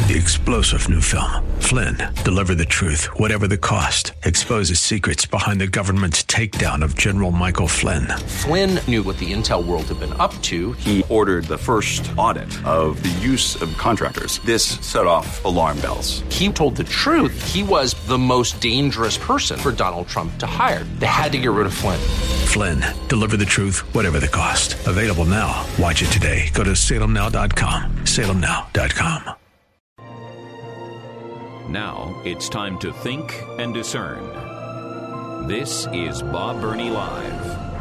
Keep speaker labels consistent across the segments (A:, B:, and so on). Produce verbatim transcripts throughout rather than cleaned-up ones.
A: The explosive new film, Flynn, deliver the truth, whatever the cost. Exposes secrets behind the government's takedown of General Michael Flynn.
B: Flynn knew what the intel world had been up to.
C: He ordered the first audit of the use of contractors. This set off alarm bells.
B: He told the truth. He was the most dangerous person for Donald Trump to hire. They had to get rid of Flynn.
A: Flynn, deliver the truth, whatever the cost. Available now. Watch it today. Go to salem now dot com. salem now dot com.
D: Now it's time to think and discern. This is Bob Burney Live.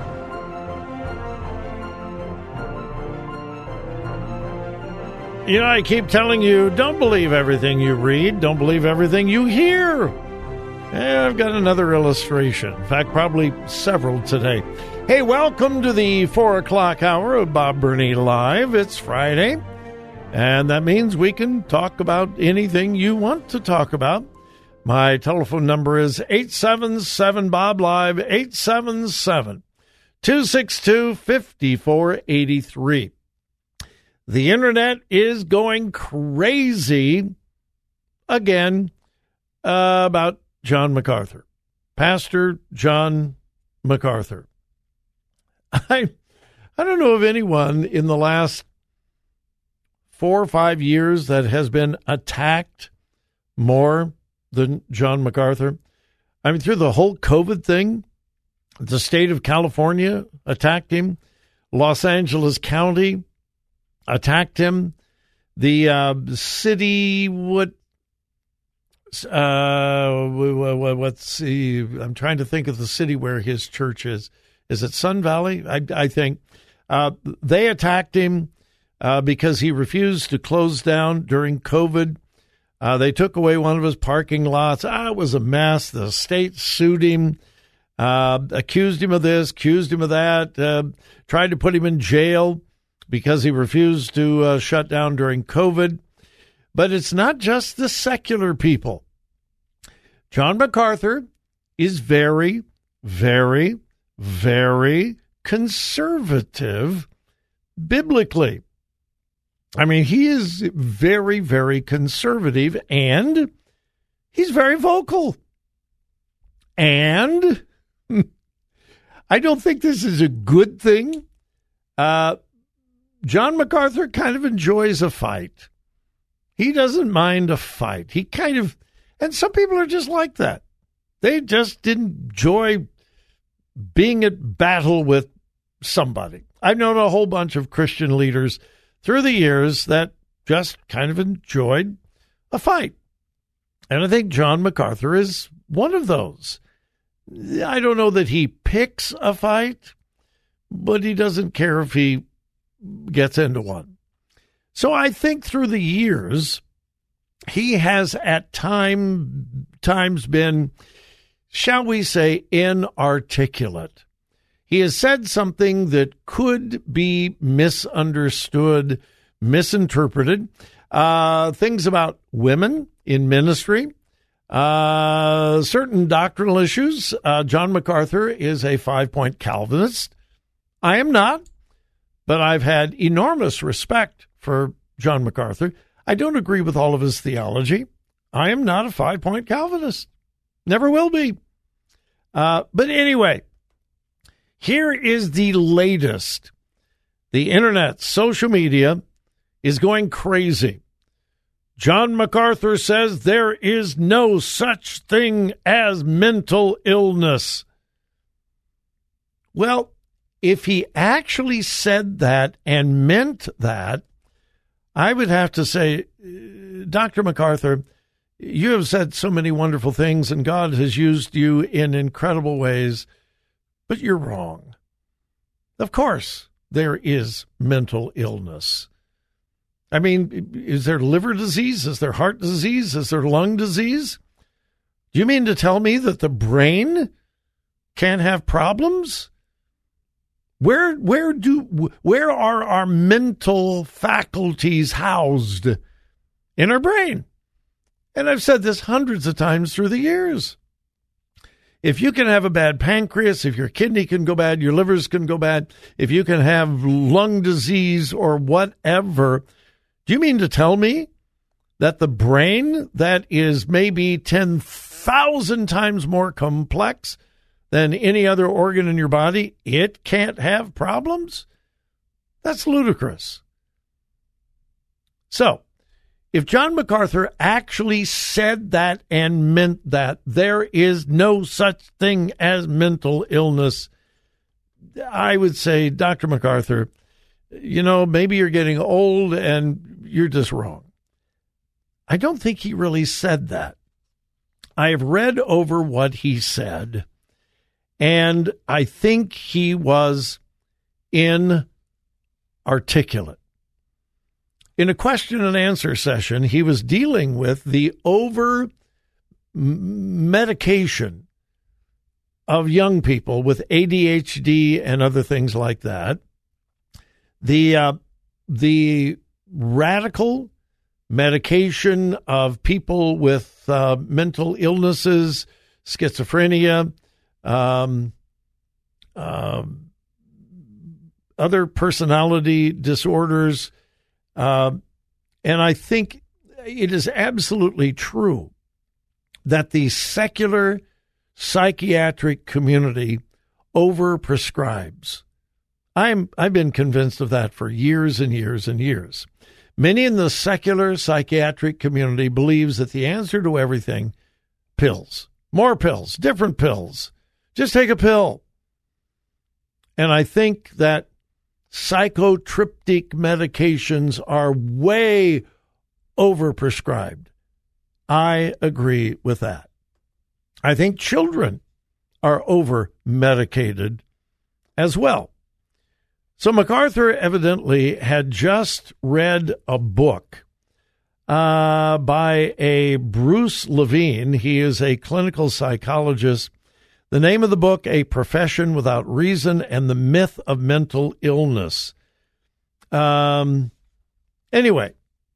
E: You know, I keep telling you, don't believe everything you read. Don't believe everything you hear. And I've got another illustration. In fact, probably several today. Hey, welcome to the four o'clock hour of Bob Burney Live. It's Friday. And that means we can talk about anything you want to talk about. My telephone number is eight seven seven, B O B, Live, eight seven seven, two six two, five four eight three. The internet is going crazy again uh, about John MacArthur, Pastor John MacArthur. I, I don't know of anyone in the last four or five years that has been attacked more than John MacArthur. I mean, through the whole COVID thing, the state of California attacked him. Los Angeles County attacked him. The uh, city, what, uh, what's the, I'm trying to think of the city where his church is. Is it Sun Valley? I, I think. Uh, they attacked him. Uh, because he refused to close down during COVID. Uh, they took away one of his parking lots. Ah, it was a mess. The state sued him, uh, accused him of this, accused him of that, uh, tried to put him in jail because he refused to uh, shut down during COVID. But it's not just the secular people. John MacArthur is very, very, very conservative biblically. I mean, he is very, very conservative, and he's very vocal. And I don't think this is a good thing. Uh, John MacArthur kind of enjoys a fight. He doesn't mind a fight. He kind of, and some people are just like that. They just enjoy being at battle with somebody. I've known a whole bunch of Christian leaders through the years that just kind of enjoyed a fight. And I think John MacArthur is one of those. I don't know that he picks a fight, but he doesn't care if he gets into one. So I think through the years, he has at time, times been, shall we say, inarticulate. He has said something that could be misunderstood, misinterpreted. Uh, things about women in ministry, uh, certain doctrinal issues. Uh, John MacArthur is a five-point Calvinist. I am not, but I've had enormous respect for John MacArthur. I don't agree with all of his theology. I am not a five-point Calvinist. Never will be. Uh, but anyway, here is the latest. The internet, social media, is going crazy. John MacArthur says there is no such thing as mental illness. Well, if he actually said that and meant that, I would have to say, Doctor MacArthur, you have said so many wonderful things, and God has used you in incredible ways. But you're wrong. Of course, there is mental illness. I mean, is there liver disease? Is there heart disease? Is there lung disease? Do you mean to tell me that the brain can't have problems? Where, where do, where are our mental faculties housed? In our brain. And I've said this hundreds of times through the years. If you can have a bad pancreas, if your kidney can go bad, your livers can go bad, if you can have lung disease or whatever, do you mean to tell me that the brain that is maybe ten thousand times more complex than any other organ in your body, it can't have problems? That's ludicrous. So, if John MacArthur actually said that and meant that, there is no such thing as mental illness, I would say, Doctor MacArthur, you know, maybe you're getting old and you're just wrong. I don't think he really said that. I have read over what he said, and I think he was inarticulate. In a question and answer session, he was dealing with the over medication of young people with A D H D and other things like that. The uh, the radical medication of people with uh, mental illnesses, schizophrenia, um, uh, other personality disorders. Uh, and I think it is absolutely true that the secular psychiatric community overprescribes. I'm, I've been convinced of that for years and years and years. Many in the secular psychiatric community believes that the answer to everything, pills, more pills, different pills, just take a pill. And I think that psychotriptic medications are way overprescribed. I agree with that. I think children are over-medicated as well. So MacArthur evidently had just read a book uh, by a Bruce Levine. He is a clinical psychologist. The name of the book, A Profession Without Reason and the Myth of Mental Illness. Um, anyway,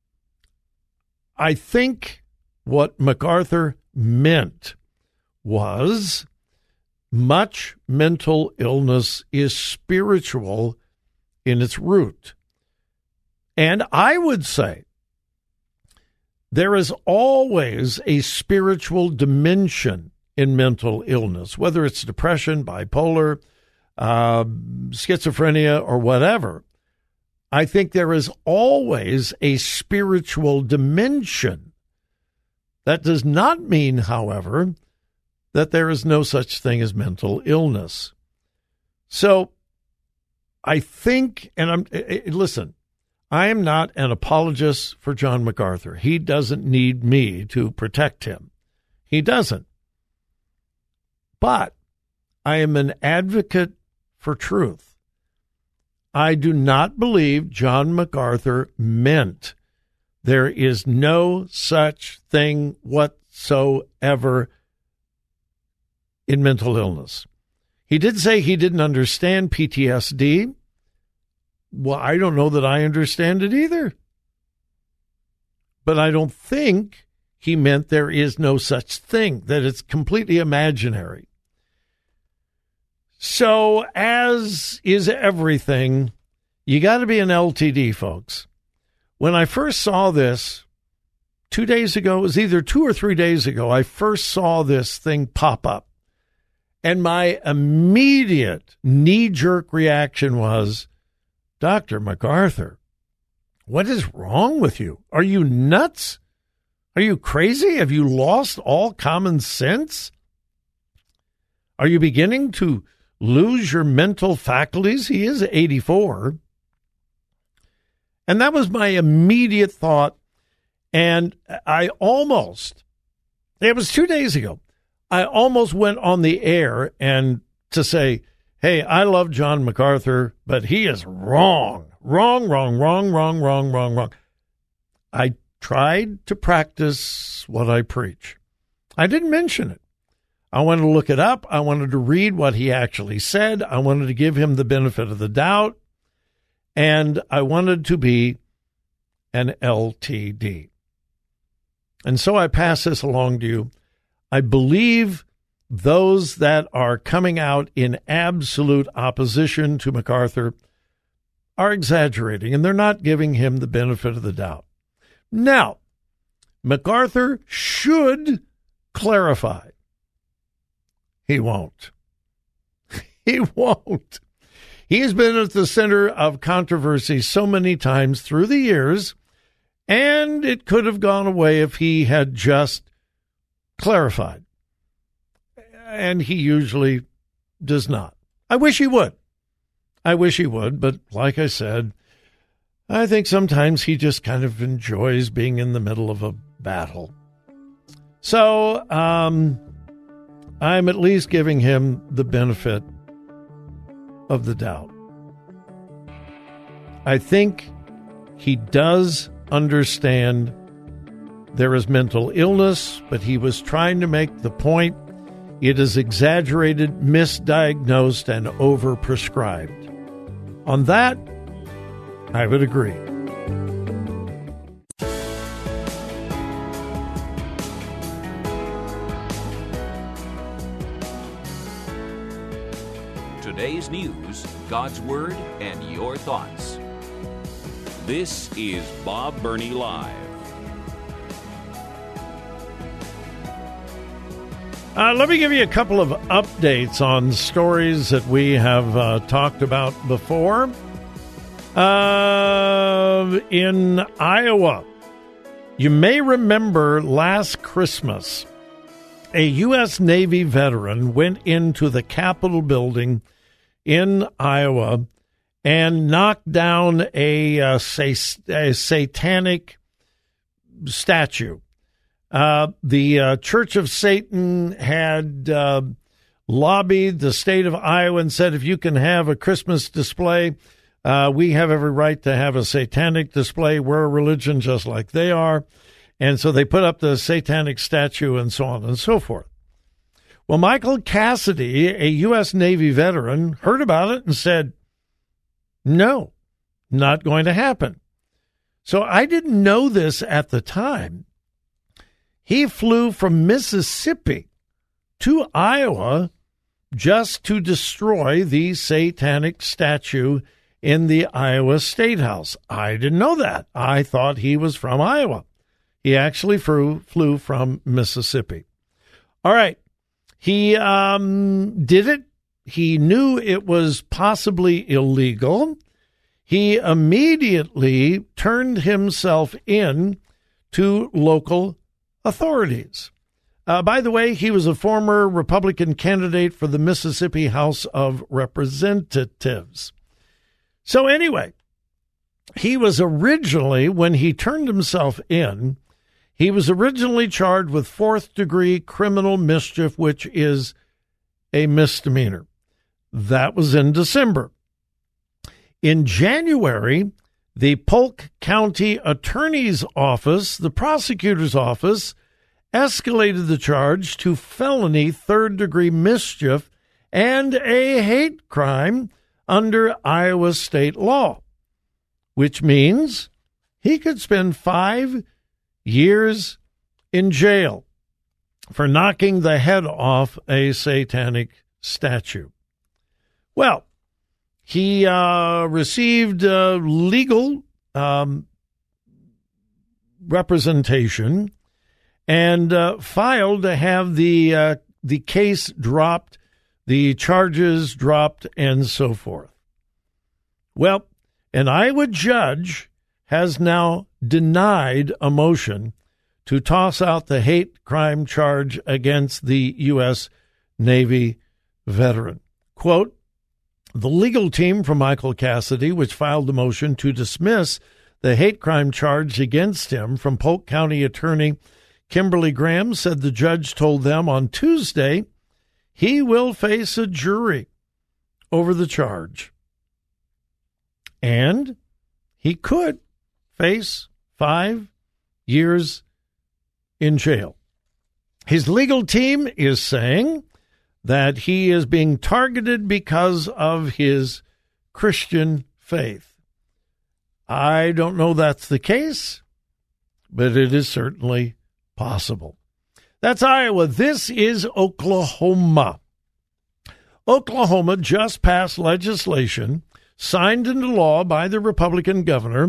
E: I think what MacArthur meant was much mental illness is spiritual in its root. And I would say there is always a spiritual dimension in mental illness, whether it's depression, bipolar, uh, schizophrenia, or whatever. I think there is always a spiritual dimension. That does not mean, however, that there is no such thing as mental illness. So I think, and I'm listen, I am not an apologist for John MacArthur. He doesn't need me to protect him. He doesn't. But I am an advocate for truth. I do not believe John MacArthur meant there is no such thing whatsoever in mental illness. He did say he didn't understand P T S D. Well, I don't know that I understand it either. But I don't think he meant there is no such thing, that it's completely imaginary. So, as is everything, you got to be an L T D, folks. When I first saw this two days ago, it was either two or three days ago, I first saw this thing pop up. And my immediate knee-jerk reaction was, Doctor MacArthur, what is wrong with you? Are you nuts? Are you crazy? Have you lost all common sense? Are you beginning to lose your mental faculties? He is eighty-four. And that was my immediate thought. And I almost, it was two days ago, I almost went on the air and to say, hey, I love John MacArthur, but he is wrong. Wrong, wrong, wrong, wrong, wrong, wrong, wrong. I tried to practice what I preach. I didn't mention it. I wanted to look it up. I wanted to read what he actually said. I wanted to give him the benefit of the doubt. And I wanted to be an L T D. And so I pass this along to you. I believe those that are coming out in absolute opposition to MacArthur are exaggerating, and they're not giving him the benefit of the doubt. Now, MacArthur should clarify. He won't. He won't. He has been at the center of controversy so many times through the years, and it could have gone away if he had just clarified. And he usually does not. I wish he would. I wish he would, but like I said, I think sometimes he just kind of enjoys being in the middle of a battle. So, um, I'm at least giving him the benefit of the doubt. I think he does understand there is mental illness, but he was trying to make the point it is exaggerated, misdiagnosed, and overprescribed. On that, I would agree.
D: Today's news, God's Word, and your thoughts. This is Bob Burney Live.
E: Uh, let me give you a couple of updates on stories that we have uh, talked about before. Uh, in Iowa, you may remember last Christmas, a U S Navy veteran went into the Capitol building in Iowa and knocked down a, uh, a satanic statue. Uh, the uh, Church of Satan had uh, lobbied the state of Iowa and said, if you can have a Christmas display, uh, we have every right to have a satanic display. We're a religion just like they are. And so they put up the satanic statue and so on and so forth. Well, Michael Cassidy, a U S Navy veteran, heard about it and said, no, not going to happen. So I didn't know this at the time. He flew from Mississippi to Iowa just to destroy the satanic statue in the Iowa State House. I didn't know that. I thought he was from Iowa. He actually flew, flew from Mississippi. All right. He um, did it. He knew it was possibly illegal. He immediately turned himself in to local authorities. Uh, by the way, he was a former Republican candidate for the Mississippi House of Representatives. So anyway, he was originally, when he turned himself in, he was originally charged with fourth degree criminal mischief, which is a misdemeanor. That was in December. In January, the Polk County Attorney's Office, the prosecutor's office, escalated the charge to felony third-degree mischief and a hate crime under Iowa state law, which means he could spend five years in jail for knocking the head off a satanic statue. Well, he uh, received uh, legal um, representation and uh, filed to have the uh, the case dropped, the charges dropped, and so forth. Well, an Iowa judge has now denied a motion to toss out the hate crime charge against the U S Navy veteran. Quote, the legal team from Michael Cassidy, which filed the motion to dismiss the hate crime charge against him from Polk County Attorney Kimberly Graham, said the judge told them on Tuesday he will face a jury over the charge. And he could face five years in jail. His legal team is saying that he is being targeted because of his Christian faith. I don't know that's the case, but it is certainly possible. That's Iowa. This is Oklahoma. Oklahoma just passed legislation signed into law by the Republican governor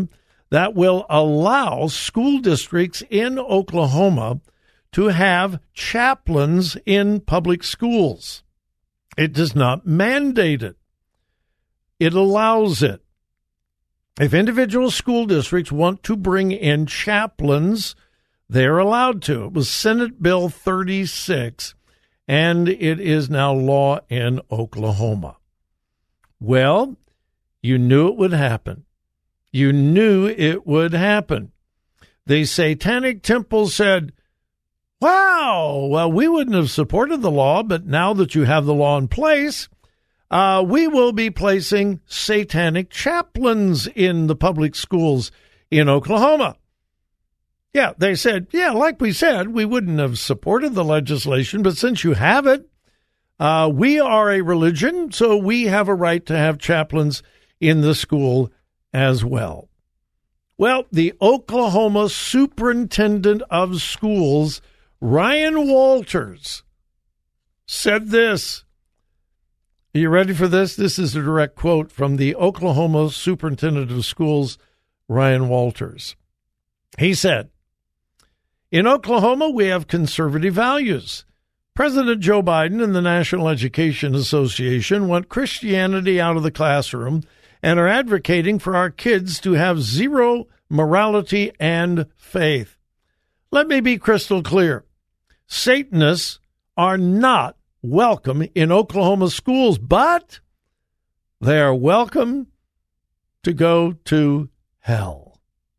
E: that will allow school districts in Oklahoma to have chaplains in public schools. It does not mandate it. It allows it. If individual school districts want to bring in chaplains, they're allowed to. It was Senate Bill thirty-six, and it is now law in Oklahoma. Well, you knew it would happen. You knew it would happen. The Satanic Temple said, wow, well, we wouldn't have supported the law, but now that you have the law in place, uh, we will be placing satanic chaplains in the public schools in Oklahoma. Yeah, they said, yeah, like we said, we wouldn't have supported the legislation, but since you have it, uh, we are a religion, so we have a right to have chaplains in the school as well. Well, the Oklahoma Superintendent of Schools, Ryan Walters, said this. Are you ready for this? This is a direct quote from the Oklahoma Superintendent of Schools, Ryan Walters. He said, in Oklahoma, we have conservative values. President Joe Biden and the National Education Association want Christianity out of the classroom and are advocating for our kids to have zero morality and faith. Let me be crystal clear. Satanists are not welcome in Oklahoma schools, but they are welcome to go to hell.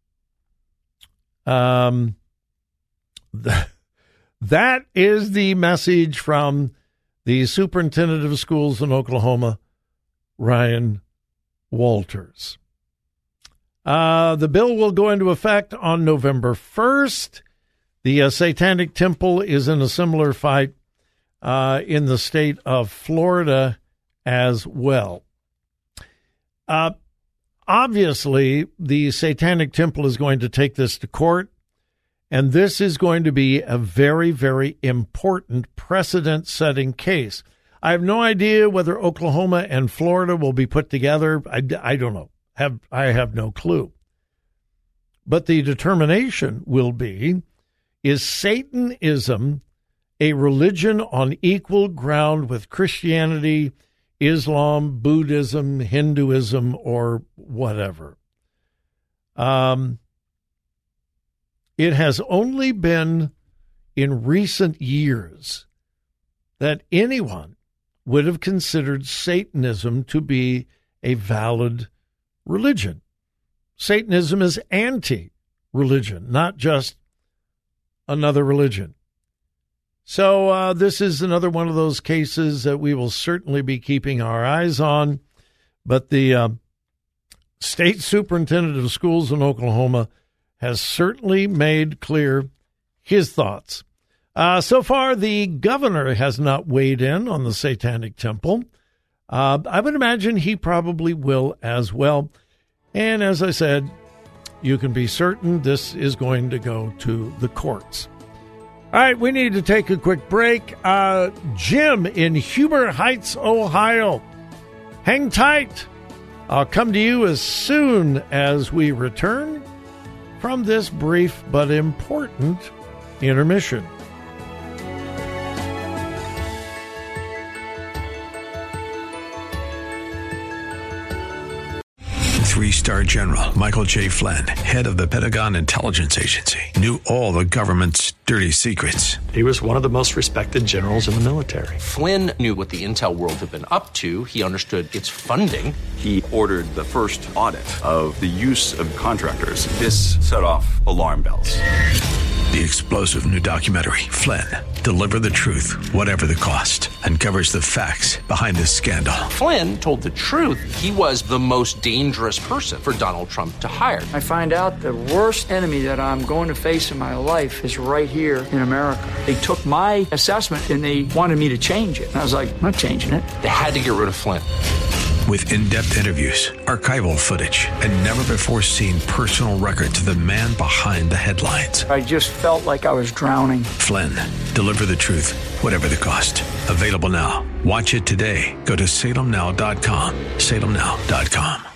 E: Um, th- that is the message from the superintendent of schools in Oklahoma, Ryan Walters. Uh, the bill will go into effect on November first. The uh, Satanic Temple is in a similar fight uh, in the state of Florida as well. Uh, obviously, the Satanic Temple is going to take this to court, and this is going to be a very, very important precedent-setting case. I have no idea whether Oklahoma and Florida will be put together. I, I don't know. Have I have no clue. But the determination will be, is Satanism a religion on equal ground with Christianity, Islam, Buddhism, Hinduism, or whatever? Um, it has only been in recent years that anyone would have considered Satanism to be a valid religion. Satanism is anti-religion, not just another religion. So uh, this is another one of those cases that we will certainly be keeping our eyes on. But the uh, state superintendent of schools in Oklahoma has certainly made clear his thoughts. Uh, so far, the governor has not weighed in on the Satanic Temple. Uh, I would imagine he probably will as well. And as I said, you can be certain this is going to go to the courts. All right, we need to take a quick break. Uh, Jim in Huber Heights, Ohio. Hang tight. I'll come to you as soon as we return from this brief but important intermission.
A: Three-star General Michael J. Flynn, head of the Pentagon Intelligence Agency, knew all the government's dirty secrets.
F: He was one of the most respected generals in the military.
B: Flynn knew what the intel world had been up to. He understood its funding.
C: He ordered the first audit of the use of contractors. This set off alarm bells.
A: The explosive new documentary, Flynn, Deliver the Truth, Whatever the Cost, uncovers the facts behind this scandal.
B: Flynn told the truth. He was the most dangerous person for Donald Trump to hire.
G: I find out the worst enemy that I'm going to face in my life is right here in America. They took my assessment and they wanted me to change it. And I was like, I'm not changing it.
B: They had to get rid of Flynn.
A: With in-depth interviews, archival footage, and never-before-seen personal records of the man behind the headlines.
G: I just felt like I was drowning.
A: Flynn, Deliver the Truth, Whatever the Cost. Available now. Watch it today. Go to salem now dot com. salem now dot com.